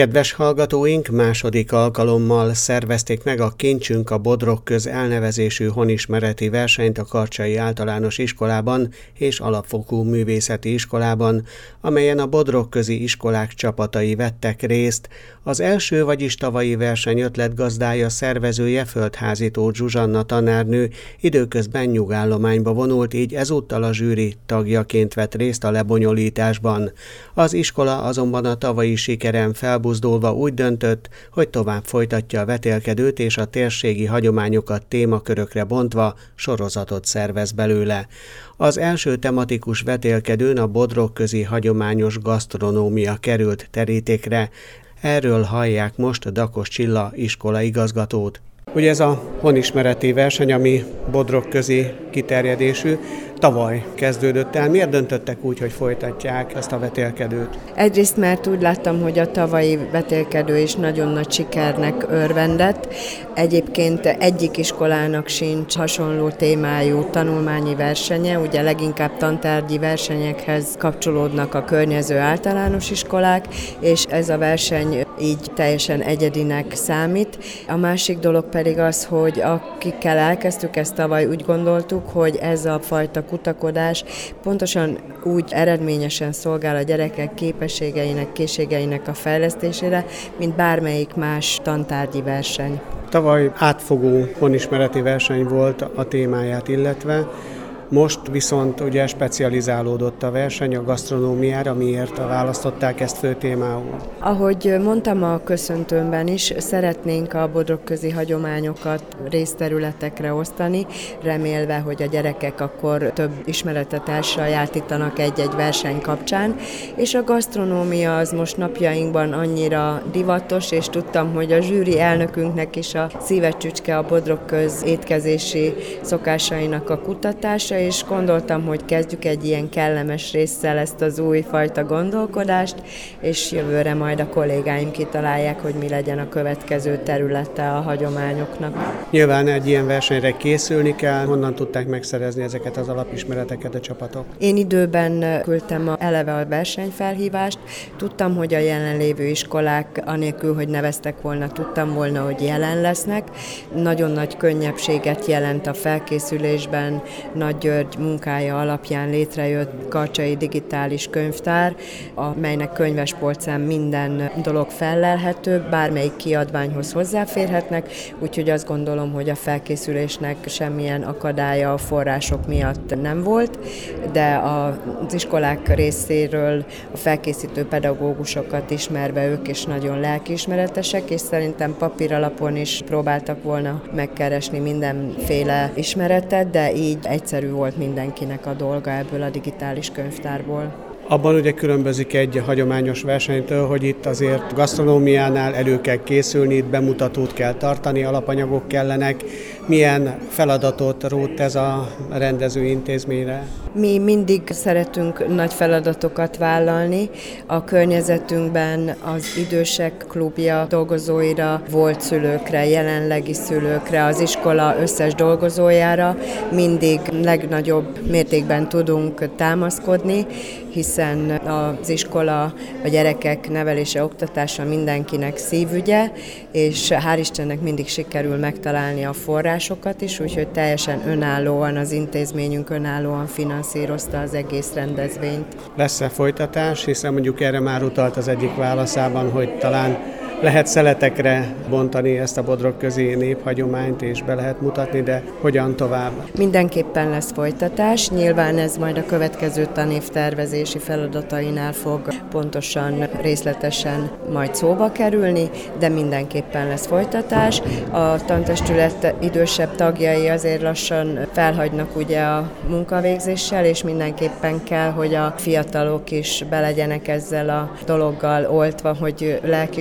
Kedves hallgatóink, második alkalommal szervezték meg a Kincsünk a Bodrogköz elnevezésű honismereti versenyt a Karcsai Általános Iskolában és Alapfokú Művészeti Iskolában, amelyen a bodrogközi iskolák csapatai vettek részt. Az első, vagyis tavalyi verseny ötletgazdája, szervezője, Földházy Tóth Zsuzsanna tanárnő időközben nyugállományba vonult, így ezúttal a zsűri tagjaként vett részt a lebonyolításban. Az iskola azonban a tavalyi sikeren felbuzdulva úgy döntött, hogy tovább folytatja a vetélkedőt, és a térségi hagyományokat témakörökre bontva sorozatot szervez belőle. Az első tematikus vetélkedőn a bodrogközi hagyományos gasztronómia került terítékre. Erről hallják most Dakos Csilla iskolaigazgatót. Ugye ez a honismereti verseny, ami bodrogközi kiterjedésű, tavaly kezdődött el. Miért döntöttek úgy, hogy folytatják ezt a vetélkedőt? Egyrészt, mert úgy láttam, hogy a tavalyi vetélkedő is nagyon nagy sikernek örvendett. Egyébként egyik iskolának sincs hasonló témájú tanulmányi versenye, ugye leginkább tantárgyi versenyekhez kapcsolódnak a környező általános iskolák, és ez a verseny így teljesen egyedinek számít. A másik dolog pedig az, hogy akikkel elkezdtük ezt tavaly, úgy gondoltuk, hogy ez a fajta kutakodás pontosan úgy eredményesen szolgál a gyerekek képességeinek, készségeinek a fejlesztésére, mint bármelyik más tantárgyi verseny. Tavaly átfogó honismereti verseny volt a témáját illetve, most viszont ugye specializálódott a verseny a gasztronómiára. Miért választották ezt fő témául? Ahogy mondtam a köszöntőmben is, szeretnénk a bodrogközi hagyományokat részterületekre osztani, remélve, hogy a gyerekek akkor több ismeretet elsajátítanak egy-egy verseny kapcsán, és a gasztronómia az most napjainkban annyira divatos, és tudtam, hogy a zsűri elnökünknek is a szívecsücske a bodrogköz étkezési szokásainak a kutatása, és gondoltam, hogy kezdjük egy ilyen kellemes résszel ezt az újfajta gondolkodást, és jövőre majd a kollégáim kitalálják, hogy mi legyen a következő területe a hagyományoknak. Nyilván egy ilyen versenyre készülni kell. Honnan tudták megszerezni ezeket az alapismereteket a csapatok? Én időben küldtem eleve a versenyfelhívást, tudtam, hogy a jelenlévő iskolák, anélkül, hogy neveztek volna, tudtam volna, hogy jelen lesznek. Nagyon nagy könnyebbséget jelent a felkészülésben, Nagy György munkája alapján létrejött Karcsai Digitális Könyvtár, amelynek könyvespolcán minden dolog fellelhető, bármelyik kiadványhoz hozzáférhetnek, úgyhogy azt gondolom, hogy a felkészülésnek semmilyen akadálya a források miatt nem volt, de az iskolák részéről a felkészítő pedagógusokat ismerve ők is nagyon lelkiismeretesek, és szerintem papíralapon is próbáltak volna megkeresni mindenféle ismeretet, de így egyszerű volt mindenkinek a dolga ebből a digitális könyvtárból. Abban ugye különbözik egy hagyományos versenytől, hogy itt azért gasztronómiánál elő kell készülni, itt bemutatót kell tartani, alapanyagok kellenek. Milyen feladatot rótt ez a rendező intézményre? Mi mindig szeretünk nagy feladatokat vállalni. A környezetünkben az idősek klubja dolgozóira, volt szülőkre, jelenlegi szülőkre, az iskola összes dolgozójára mindig legnagyobb mértékben tudunk támaszkodni, hiszen az iskola, a gyerekek nevelése, oktatása mindenkinek szívügye, és hál' Istennek mindig sikerül megtalálni a forrásokat is, úgyhogy teljesen önállóan az intézményünk önállóan finanszírozta az egész rendezvényt. Lesz-e folytatás, hiszen mondjuk erre már utalt az egyik válaszában, hogy talán lehet szeletekre bontani ezt a bodrogközi néphagyományt, és be lehet mutatni, de hogyan tovább? Mindenképpen lesz folytatás, nyilván ez majd a következő tanév tervezési feladatainál fog pontosan, részletesen majd szóba kerülni, de mindenképpen lesz folytatás. A tantestület idősebb tagjai azért lassan felhagynak ugye a munkavégzéssel, és mindenképpen kell, hogy a fiatalok is belegyenek ezzel a dologgal oltva, hogy lelkiismeret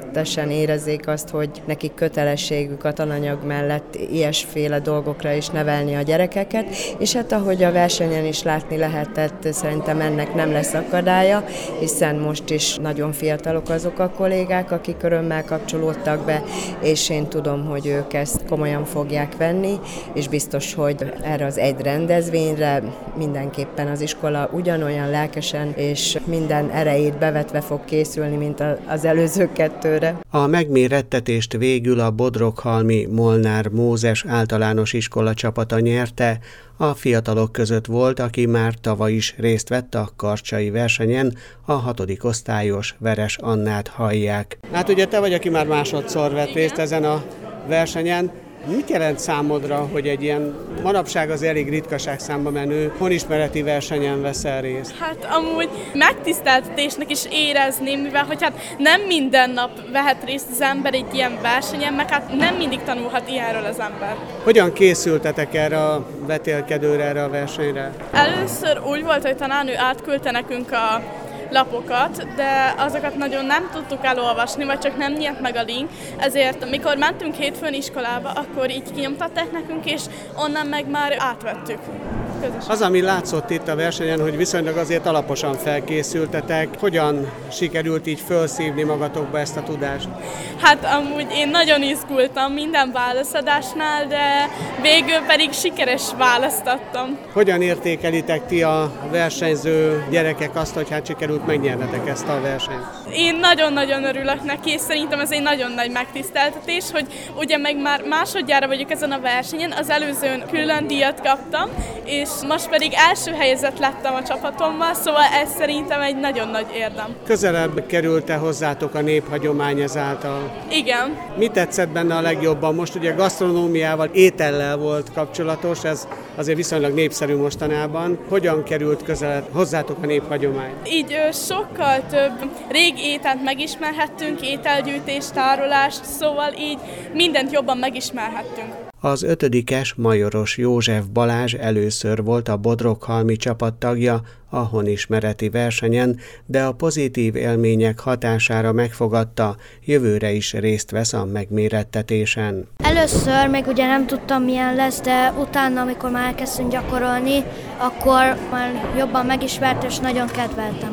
önzetesen érezzék azt, hogy nekik kötelességük a tananyag mellett ilyesféle dolgokra is nevelni a gyerekeket, és hát ahogy a versenyen is látni lehetett, szerintem ennek nem lesz akadálya, hiszen most is nagyon fiatalok azok a kollégák, akik örömmel kapcsolódtak be, és én tudom, hogy ők ezt komolyan fogják venni, és biztos, hogy erre az egy rendezvényre mindenképpen az iskola ugyanolyan lelkesen és minden erejét bevetve fog készülni, mint az előző kettőre. A megmérettetést végül a Bodroghalmi Molnár Mózes általános iskola csapata nyerte. A fiatalok között volt, aki már tavaly is részt vett a karcsai versenyen, a 6. osztályos Veres Annát hallják. Hát ugye te vagy, aki már másodszor vett részt ezen a versenyen. Mit jelent számodra, hogy egy ilyen manapság az elég ritkaság számba menő honismereti versenyen veszel részt? Hát amúgy megtiszteltetésnek is érezném, mivel hogy hát nem minden nap vehet részt az ember egy ilyen versenyen, meg hát nem mindig tanulhat ilyenről az ember. Hogyan készültetek erre a vetélkedőre, erre a versenyre? Először úgy volt, hogy tanárnő átküldte nekünk a lapokat, de azokat nagyon nem tudtuk elolvasni, vagy csak nem nyílt meg a link, ezért mikor mentünk hétfőn iskolába, akkor így kinyomtatták nekünk, és onnan meg már átvettük. Közösen. Az, ami látszott itt a versenyen, hogy viszonylag azért alaposan felkészültetek. Hogyan sikerült így felszívni magatokba ezt a tudást? Hát amúgy én nagyon izgultam minden válaszadásnál, de végül pedig sikeres választattam. Hogyan értékelitek ti a versenyző gyerekek azt, hogy hát sikerült megnyernetek ezt a versenyt? Én nagyon-nagyon örülök neki, és szerintem ez egy nagyon nagy megtiszteltetés, hogy ugye meg már másodjára vagyok ezen a versenyen, az előzőn külön díjat kaptam, és most pedig első helyezett lettem a csapatommal, szóval ez szerintem egy nagyon nagy érdem. Közelebb került-e hozzátok a néphagyomány ezáltal? Igen. Mi tetszett benne a legjobban? Most ugye gasztronómiával, étellel volt kapcsolatos, ez azért viszonylag népszerű mostanában. Hogyan került közelebb hozzátok a néphagyomány? Így sokkal több régi ételt megismerhettünk, ételgyűjtést, tárolást, szóval így mindent jobban megismerhettünk. Az 5-es Majoros József Balázs először volt a Bodroghalmi csapattagja a honismereti versenyen, de a pozitív élmények hatására megfogadta, jövőre is részt vesz a megmérettetésen. Először még ugye nem tudtam, milyen lesz, de utána, amikor már elkezdtünk gyakorolni, akkor már jobban megismert és nagyon kedveltem.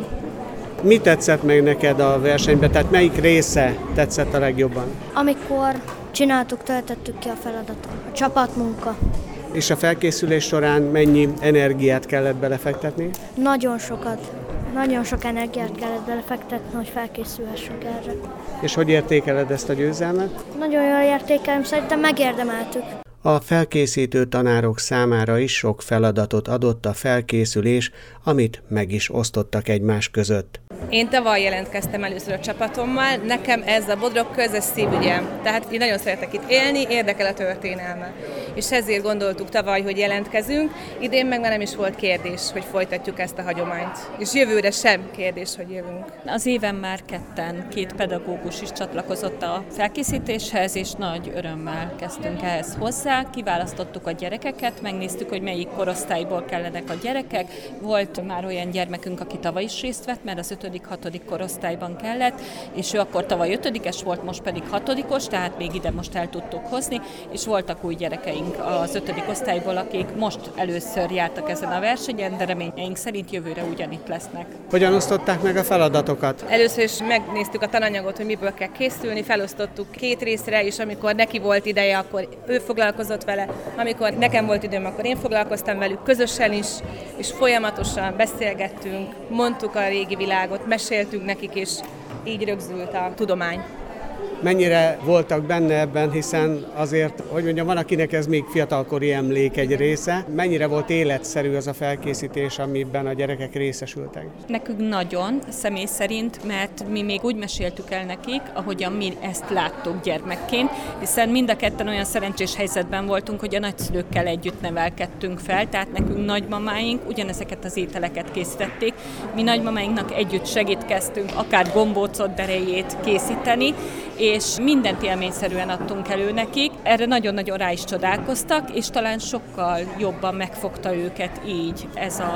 Mi tetszett meg neked a versenyben, tehát melyik része tetszett a legjobban? Amikor csináltuk, töltöttük ki a feladatot, a csapatmunka. És a felkészülés során mennyi energiát kellett belefektetni? Nagyon sokat. Nagyon sok energiát kellett belefektetni, hogy felkészülhessünk erre. És hogy értékeled ezt a győzelmet? Nagyon jól értékelem, szerintem megérdemeltük. A felkészítő tanárok számára is sok feladatot adott a felkészülés, amit meg is osztottak egymás között. Én tavaly jelentkeztem először a csapatommal, nekem ez a Bodrog közös szívügyem. Tehát én nagyon szeretek itt élni, érdekel a történelme. És ezért gondoltuk tavaly, hogy jelentkezünk, idén meg már nem is volt kérdés, hogy folytatjuk ezt a hagyományt. És jövőre sem kérdés, hogy jövünk. Az éven már két pedagógus is csatlakozott a felkészítéshez, és nagy örömmel kezdtünk ehhez hozzá. Kiválasztottuk a gyerekeket, megnéztük, hogy melyik korosztályból kellenek a gyerekek. Volt már olyan gyermekünk, aki tavaly is részt vett, mert az 5.-6. korosztályban kellett, és ő akkor tavaly 5-es volt, most pedig 6-os, tehát még ide most el tudtuk hozni, és voltak új gyerekeink az 5. osztályból, akik most először jártak ezen a versenyen, de reményeink szerint jövőre ugyanitt lesznek. Hogyan osztották meg a feladatokat? Először is megnéztük a tananyagot, hogy miből kell készülni, felosztottuk 2 részre, és amikor neki volt ideje, akkor ő foglalkozott vele, amikor nekem volt időm, akkor én foglalkoztam velük közösen is, és folyamatosan beszélgettünk, mondtuk a régi világot, meséltünk nekik, és így rögzült a tudomány. Mennyire voltak benne ebben, hiszen azért, hogy mondjam, van, akinek ez még fiatalkori emlék egy része. Mennyire volt életszerű az a felkészítés, amiben a gyerekek részesültek? Nekünk nagyon, személy szerint, mert mi még úgy meséltük el nekik, ahogyan mi ezt láttuk gyermekként, hiszen mind a ketten olyan szerencsés helyzetben voltunk, hogy a nagyszülőkkel együtt nevelkedtünk fel, tehát nekünk nagymamáink ugyanezeket az ételeket készítették. Mi nagymamáinknak együtt segítkeztünk, akár gombócot, derejét készíteni, és mindent élményszerűen adtunk elő nekik. Erre nagyon-nagyon rá is csodálkoztak, és talán sokkal jobban megfogta őket így ez a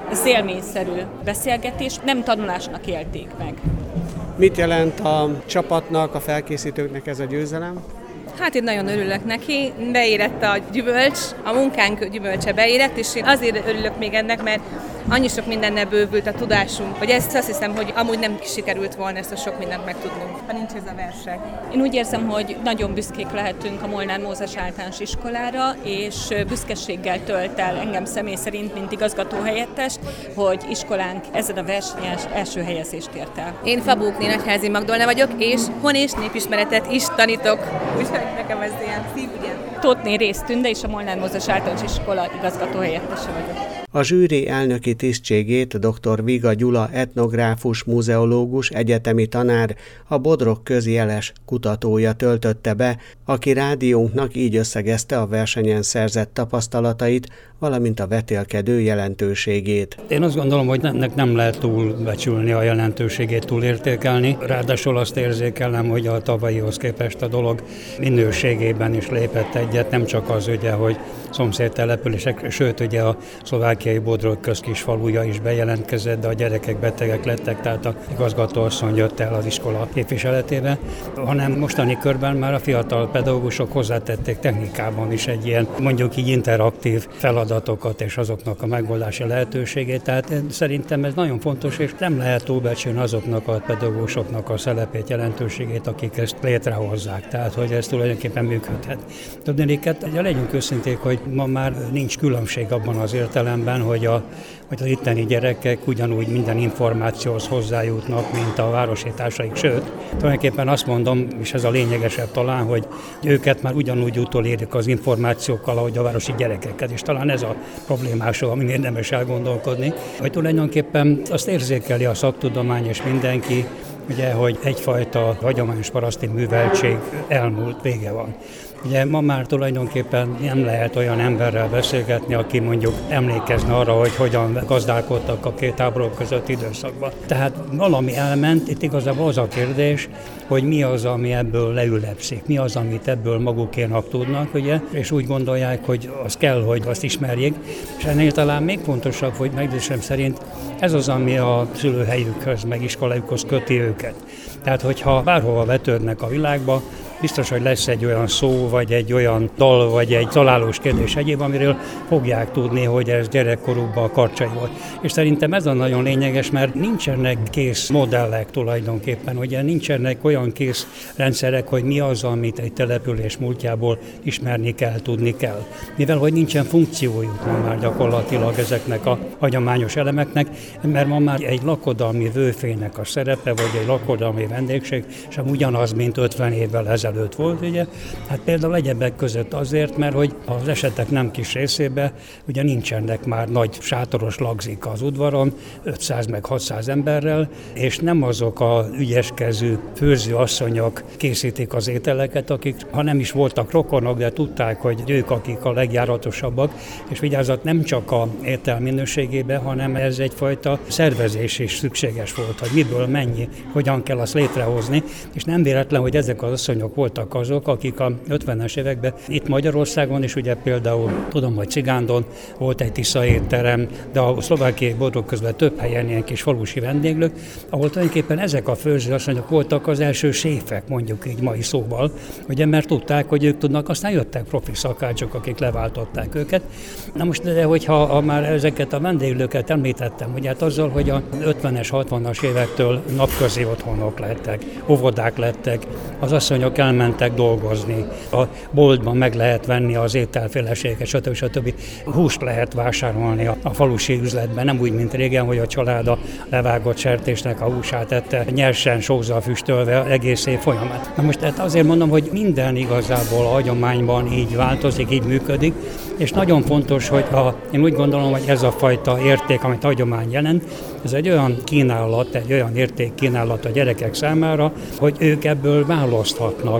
Ez élményszerű beszélgetés, nem tanulásnak élték meg. Mit jelent a csapatnak, a felkészítőknek ez a győzelem? Hát én nagyon örülök neki, beérett a gyümölcs, a munkánk gyümölcse beérett, és én azért örülök még ennek, mert annyi sok mindennel bővült a tudásunk, hogy ezt azt hiszem, hogy amúgy nem sikerült volna ezt a sok mindent megtudnunk, ha nincs ez a verseny. Én úgy érzem, hogy nagyon büszkék lehetünk a Molnár Mózes Általános Iskolára, és büszkeséggel tölt el engem személy szerint, mint igazgatóhelyettest, hogy iskolánk ezen a versenyen első helyezést ért el. Én Fabókné Nagyházi Magdolna vagyok, és hon- és népismeretet is tanítok, úgyhogy nekem ez ilyen szívügyem. Tóth Rész Tünde és a Molnár Mózes Általános Iskola igazgatóhelyettese vagyok. A zsűri elnöki tisztségét dr. Viga Gyula etnográfus, muzeológus, egyetemi tanár, a Bodrog közjeles kutatója töltötte be, aki rádiónknak így összegezte a versenyen szerzett tapasztalatait, valamint a vetélkedő jelentőségét. Én azt gondolom, hogy ennek nem lehet túlbecsülni a jelentőségét, túlértékelni. Ráadásul azt érzékelem, hogy a tavalyihoz képest a dolog minőségében is lépett egyet, nem csak az ugye, hogy szomszéd települések, sőt ugye a szlovákiai Bodrog közkisfaluja is bejelentkezett, de a gyerekek betegek lettek, tehát a igazgatóasszony jött el az iskola képviseletébe, hanem mostani körben már a fiatal pedagógusok hozzátették technikában is egy ilyen, mondjuk így interaktív feladatokat és azoknak a megoldási lehetőségét, tehát szerintem ez nagyon fontos, és nem lehet túlbecsülni azoknak a pedagógusoknak a szerepét, jelentőségét, akik ezt létrehozzák, tehát hogy ez tulajdonképpen működhet. Tudnék, legyünk őszinték, hogy ma már nincs különbség abban az értelemben, hogy az itteni gyerekek ugyanúgy minden információhoz hozzájutnak, mint a városi társaik. Sőt, tulajdonképpen azt mondom, és ez a lényegesebb talán, hogy őket már ugyanúgy utolérik az információkkal, ahogy a városi gyerekeket, és talán ez a problémás, amin érdemes elgondolkodni, hogy tulajdonképpen azt érzékeli a szaktudomány és mindenki, ugye, hogy egyfajta hagyományos paraszti műveltség elmúlt, vége van. Ugye ma már tulajdonképpen nem lehet olyan emberrel beszélgetni, aki mondjuk emlékezne arra, hogy hogyan gazdálkodtak a két háború közötti időszakban. Tehát valami elment, itt igazából az a kérdés, hogy mi az, ami ebből leülepszik, mi az, amit ebből magukénak tudnak, ugye, és úgy gondolják, hogy az kell, hogy azt ismerjék, és ennél talán még fontosabb, hogy meggyőződésem szerint ez az, ami a szülőhelyükhöz, meg iskolájukhoz köti őket. Tehát, hogyha bárhova vetődnek a világba, biztos, hogy lesz egy olyan szó, vagy egy olyan dal, vagy egy találós kérdés egyéb, amiről fogják tudni, hogy ez gyerekkorukban a Karcsai volt. És szerintem ez a nagyon lényeges, mert nincsenek kész modellek tulajdonképpen, ugye nincsenek olyan kész rendszerek, hogy mi az, amit egy település múltjából ismerni kell, tudni kell. Mivel, hogy nincsen funkciójuk ma már gyakorlatilag ezeknek a hagyományos elemeknek, mert ma már egy lakodalmi vőfének a szerepe, vagy egy lakodalmi vendégség sem ugyanaz, mint 50 évvel ezelőtt volt, ugye? Hát például egyebek között azért, mert hogy az esetek nem kis részében ugye nincsenek már nagy sátoros lagzik az udvaron, 500 meg 600 emberrel, és nem azok a ügyeskező főzőasszonyok készítik az ételeket, akik, ha nem is voltak rokonok, de tudták, hogy ők, akik a legjáratosabbak, és vigyázat nem csak a étel minőségében, hanem ez egyfajta szervezés is szükséges volt, hogy miből mennyi, hogyan kell azt létrehozni, és nem véletlen, hogy ezek az asszonyok voltak azok, akik a 50-es években itt Magyarországon is, ugye például tudom, hogy Cigándon volt egy Tisza étterem, de a szlovákiai Bodrog közben több helyen ilyen kis falusi vendéglők, ahol tulajdonképpen ezek a főzőasszonyok voltak az első séfek, mondjuk így mai szóval, ugye, mert tudták, hogy ők tudnak, aztán jöttek profi szakácsok, akik leváltották őket. Na most, de hogyha már ezeket a vendéglőket említettem, ugye hát azzal, hogy a 50-es, 60-as évektől napközi otthonok lettek, óvodák lettek, az asszonyok elmentek dolgozni, a boltban meg lehet venni az ételféleséget, stb. Húst lehet vásárolni a falusi üzletben, nem úgy, mint régen, hogy a család a levágott sertésnek a húsát ette, nyersen sózzal füstölve egész év folyamán. Na most tehát azért mondom, hogy minden igazából a hagyományban így változik, így működik, és nagyon fontos, hogy én úgy gondolom, hogy ez a fajta érték, amit a hagyomány jelent, ez egy olyan kínálat, egy olyan értékkínálat a gyerekek számára, hogy ők ebből választhatnak,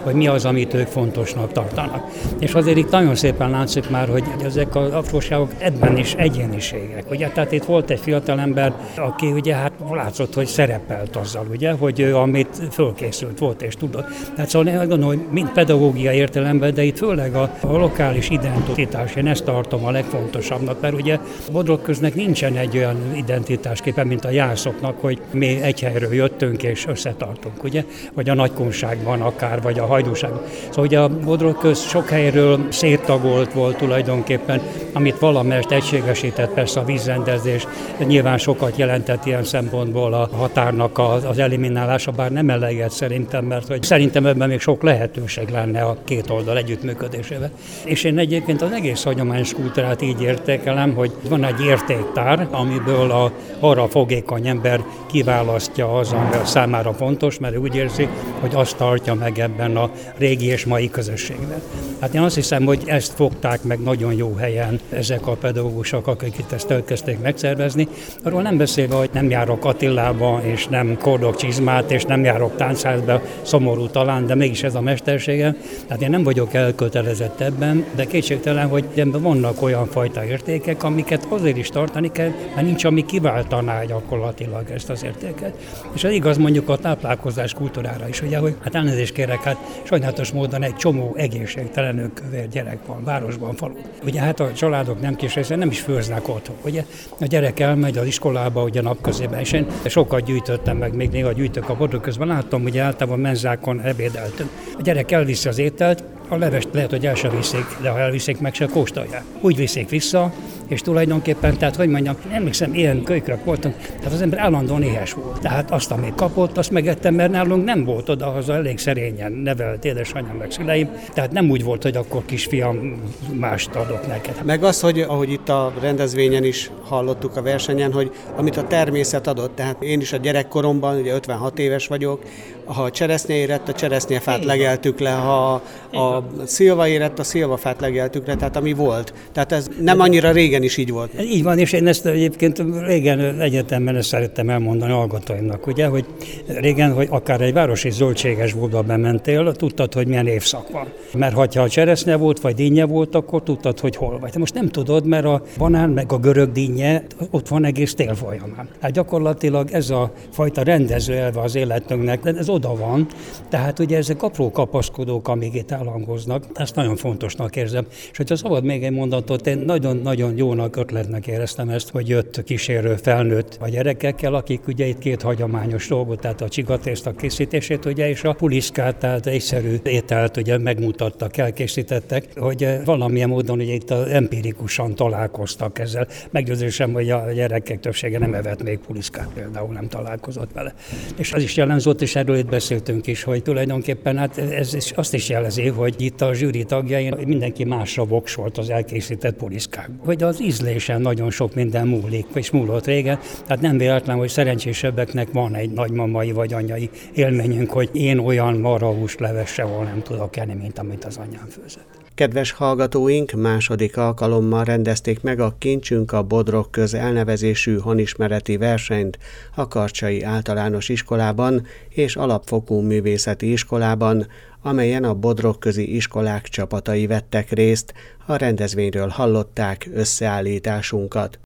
hogy mi az, amit ők fontosnak tartanak. És azért itt nagyon szépen látszik már, hogy ezek az apróságok ebben is egyéniségek. Ugye? Tehát itt volt egy fiatalember, aki ugye hát látszott, hogy szerepelt azzal, ugye, hogy ő amit fölkészült volt és tudott. Tehát szóval én gondolom, hogy mind pedagógiai értelemben, de itt főleg a lokális identitás, én ezt tartom a legfontosabbnak, mert ugye Bodrogköznek nincsen egy olyan identitásképpen, mint a jászoknak, hogy mi egy helyről jöttünk és összetartunk, ugye? Vagy a Nagykunságban akár, vagy a Hajdúságban. Szóval ugye a Bodrogköz sok helyről széttagolt volt tulajdonképpen, amit valamelyest egységesített persze a vízrendezés, nyilván sokat jelentett ilyen szempontból a határnak az eliminálása, bár nem eleget szerintem, mert hogy szerintem ebben még sok lehetőség lenne a két oldal együttműködésével. És én egyébként az egész hagyományos kultúrát így értékelem, hogy van egy értéktár, amiből arra fogékony ember kiválasztja az, ami számára fontos, mert ő úgy érzi, hogy azt tartja meg ebben a régi és mai közösségben. Hát én azt hiszem, hogy ezt fogták meg nagyon jó helyen ezek a pedagógusok, akik itt ezt elkezdték megszervezni. Arról nem beszélve, hogy nem járok Attilába, és nem kordok csizmát, és nem járok táncházba, szomorú talán, de mégis ez a mesterségem. Tehát én nem vagyok elkötelezett ebben, de kétségtelen, hogy ebben vannak olyan fajta értékek, amiket azért is tartani kell, mert nincs, ami kiváltaná gyakorlatilag ezt az értéket. És ez igaz mondjuk a táplálkozás kultúrára is, ugye, hogy hát elnézést kérek, hát sajnálatos módon egy csomó egészségtelenül kövér gyerek van, városban, falu. Ugye hát a családok nem kis része nem is főznek otthon, ugye? A gyerek elmegy az iskolába ugye napközében, és én sokat gyűjtöttem meg, még néha gyűjtök a Bodrogközben, láttam, hogy általában menzákon ebédeltünk. A gyerek elviszi az ételt, a levest lehet, hogy el sem viszik, de ha elviszik, meg se kóstolják. Úgy viszik vissza, és tulajdonképpen, tehát hogy mondjam, emlékszem, ilyen kölykök voltunk, tehát az ember állandóan éhes volt. Tehát azt, amit kapott, azt megettem, mert nálunk nem volt odahaza, elég szerényen nevelt édesanyám meg szüleim, tehát nem úgy volt, hogy akkor kisfiam mást adott neked. Meg az, hogy ahogy itt a rendezvényen is hallottuk a versenyen, hogy amit a természet adott, tehát én is a gyerekkoromban, ugye 56 éves vagyok, ha a cseresznye érett, a cseresznyefát legeltük le, ha a szilva érett, a szilvafát legeltük le, tehát ami volt. Tehát ez nem annyira régen is így volt. Így van, és én ezt egyébként régen egyetemben ezt szerettem elmondani hallgatóimnak, ugye, hogy régen, hogy akár egy városi zöldséges boltba bementél, tudtad, hogy milyen évszak van. Mert ha a cseresznye volt, vagy dinnye volt, akkor tudtad, hogy hol vagy. De most nem tudod, mert a banán, meg a görög dinnye ott van egész tél folyamán. Hát gyakorlatilag ez a fajta rendező elve az életünknek, ez oda van, tehát ugye ezek apró kapaszkodók, amíg itt elhangoznak, ezt nagyon fontosnak érzem. És hogyha szabad még egy mondatot, én nagyon-nagyon jónak, ötletnek éreztem ezt, hogy jött kísérő felnőtt a gyerekekkel, akik ugye itt két hagyományos dolgot, tehát a csigatészta készítését, ugye, és a puliszkát, tehát egyszerű ételt ugye megmutattak, elkészítettek, hogy valamilyen módon ugye itt empirikusan találkoztak ezzel. Meggyőződésem, hogy a gyerekek többsége nem evett még puliszkát, például nem találkozott vele. És az is jellemzett, és erről itt beszéltünk is, hogy tulajdonképpen hát ez is azt is jelezi, hogy itt a zsűri tagjai mindenki másra voksolt az elkészített puliszkákból. Hogy az ízlésen nagyon sok minden múlik, és múlott régen, tehát nem véletlen, hogy szerencsésebbeknek van egy nagymamai vagy anyai élményünk, hogy én olyan marhahús leves sehol nem tudok enni, mint amit az anyám főzött. Kedves hallgatóink, második alkalommal rendezték meg a Kincsünk a Bodrogköz elnevezésű honismereti versenyt a Karcsai Általános Iskolában és Alapfokú Művészeti Iskolában, amelyen a bodrogközi iskolák csapatai vettek részt. A rendezvényről hallották összeállításunkat.